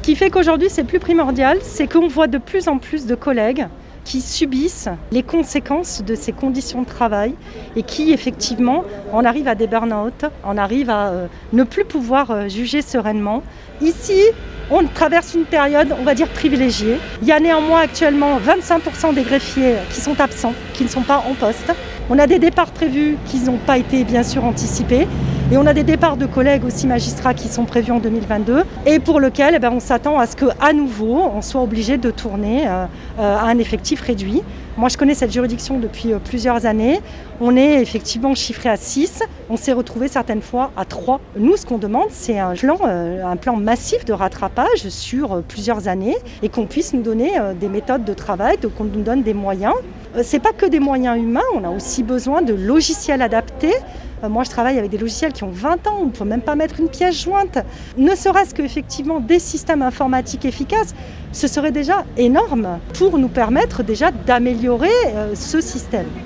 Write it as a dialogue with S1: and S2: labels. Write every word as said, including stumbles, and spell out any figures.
S1: qui fait qu'aujourd'hui, c'est plus primordial, c'est qu'on voit de plus en plus de collègues qui subissent les conséquences de ces conditions de travail et qui, effectivement, en arrivent à des burn-out, en arrivent à euh, ne plus pouvoir euh, juger sereinement. Ici, on traverse une période, on va dire, privilégiée. Il y a néanmoins actuellement vingt-cinq pour cent des greffiers qui sont absents, qui ne sont pas en poste. On a des départs prévus qui n'ont pas été, bien sûr, anticipés. Et on a des départs de collègues aussi magistrats qui sont prévus en deux mille vingt-deux et pour lesquels eh bien, on s'attend à ce qu'à nouveau, on soit obligé de tourner euh, euh, à un effectif réduit. Moi, je connais cette juridiction depuis euh, plusieurs années. On est effectivement chiffré à six. On s'est retrouvé certaines fois à trois. Nous, ce qu'on demande, c'est un plan, euh, un plan massif de rattrapage sur euh, plusieurs années et qu'on puisse nous donner euh, des méthodes de travail, qu'on nous donne des moyens. Euh, ce n'est pas que des moyens humains, on a aussi besoin de logiciels adaptés. Euh, moi, je travaille avec des logiciels qui ont vingt ans, on ne peut même pas mettre une pièce jointe. Ne serait-ce qu'effectivement des systèmes informatiques efficaces, ce serait déjà énorme pour nous permettre déjà d'améliorer euh, ce système.